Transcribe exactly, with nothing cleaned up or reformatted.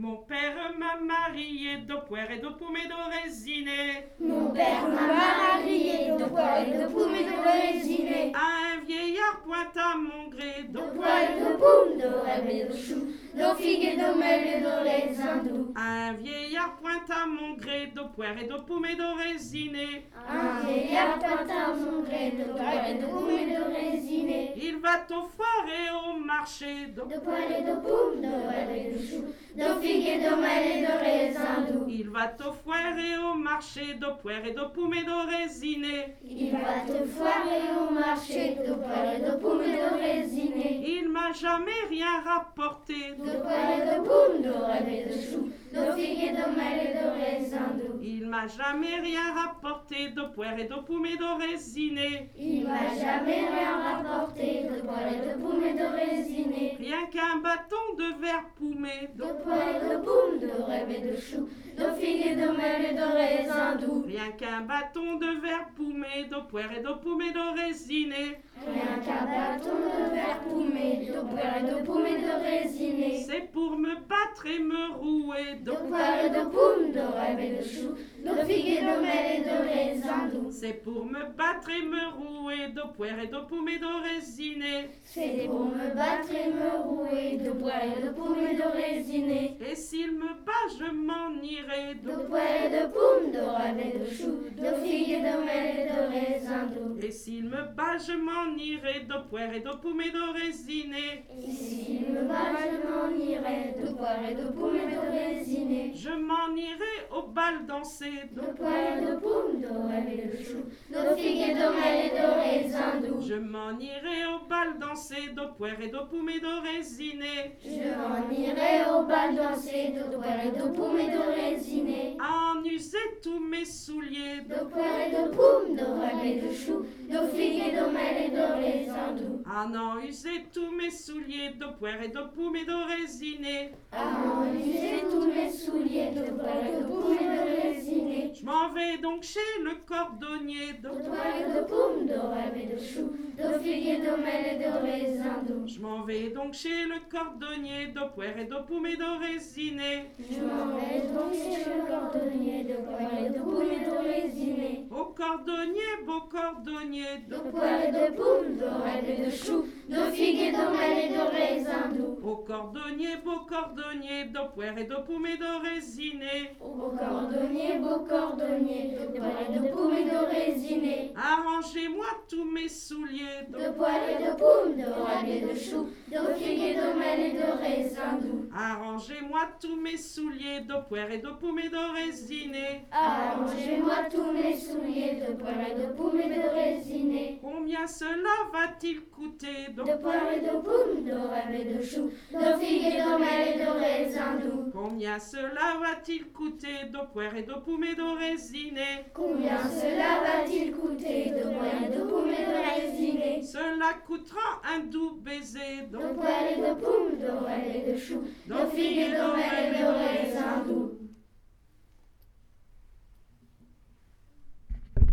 Mon père m'a marié de poire et de pomme et de résiné. Mon père m'a marié de poire et de pomme et de résiné. À un vieillard pointe à mon gré de De poire et de pomme, de rêve et de chou, de figues et de mêle et de raisin doux. À un vieillard pointe à mon gré de poire et de pomme et de résiné. Un vieillard pointe à mon gré de poire et de pomme et de résiné. Il va au foire et au marché de De poire et de pomme, de rêve et de chou, de figues et de mêle et de raisin doux. Il va au foire et au marché de poire et de pomme et de résiné. Il va te foirer au marché de poire et de pomme et de résiné. Il m'a jamais rien rapporté De poire et de pomme, de rêve et de chou, de figues et de mêle et de raisin doux. Il m'a jamais rien rapporté de poire et de pomme et de résiné. Il m'a jamais rien rapporté de poire et de pomme et de résiné. Rien qu'un bâton de verre poumé De poire et de pomme, de rêve et de chou, de figues et de mêle et de raisin doux. Rien qu'un bâton de verre poumé de poire et de pomme et de résiné. Rien qu'un bâton de verre poumé, de poire et de pomme et de résiné. C'est pour me battre et me rouer de De poire et de pomme, de rêve et de chou, de figues et de mêle et de raisin doux. C'est pour me battre et me rouer de poire et de pomme et de résiné. C'est pour me battre et me rouer, de poire et de pomme et de résiné. Et s'il me bat, je m'en irai De de poire et de pomme, de rêve et de chou, de figues et de mêle et de raisin doux. Et s'il me bat, je m'en irai de poire et de pomme et de résiné. Et s'il me bat, je m'en irai, de poire et de pomme et de résiné. Je m'en irai au bal danser de De poire et de pomme, de rêve et de chou, de figues et de mêle et de raisin doux. Je m'en irai au bal danser de poire et de pomme et de résiné. Je m'en irai au bal danser, de poire et de pomme et de résiné. À en user tous mes souliers De poire et de pomme, de rêve et de chou, de figues et de mêle et de raisin doux. À en user tous mes souliers de poire et de pomme et de résiné. À en user tous mes souliers, de poire et de pomme et de résiné. Je m'en vais donc chez le cordonnier de De poire et de pomme, de rêve et de chou, de figues et de mêle et de raisin doux. Je m'en vais donc chez le cordonnier de poire et de pomme et de résiné. Je m'en vais donc chez le cordonnier, de poire et de pomme et de résiné. Au cordonnier, beau cordonnier De de poire et de pomme, de rêve et de chou, de figues et de mêle et de raisin doux. Au cordonnier, beau cordonnier de poire et de pomme et de résiné. Au cordonnier, beau cordonnier, de poire et de pomme et de résiné. Arrangez-moi tous mes souliers de De poire et de pomme, de rêve et de chou, de figues et de mêle et de raisin doux. Arrangez-moi tous mes souliers de poire et de pomme et de résiné. Arrangez-moi tous mes souliers, de poire et de pomme et de résiné. Combien cela va-t-il coûter de De poire et de pomme, de rêve et de chou, de figues et de mêle et de raisin doux. Combien cela va-t-il coûter de poire et de pomme et de résiné? Combien cela va-t-il coûter, de poire et de pomme et de résiné? Cela coûtera un doux baiser de De poire et de pomme, de rêve et de chou, de figues et de mêle et de raisin doux.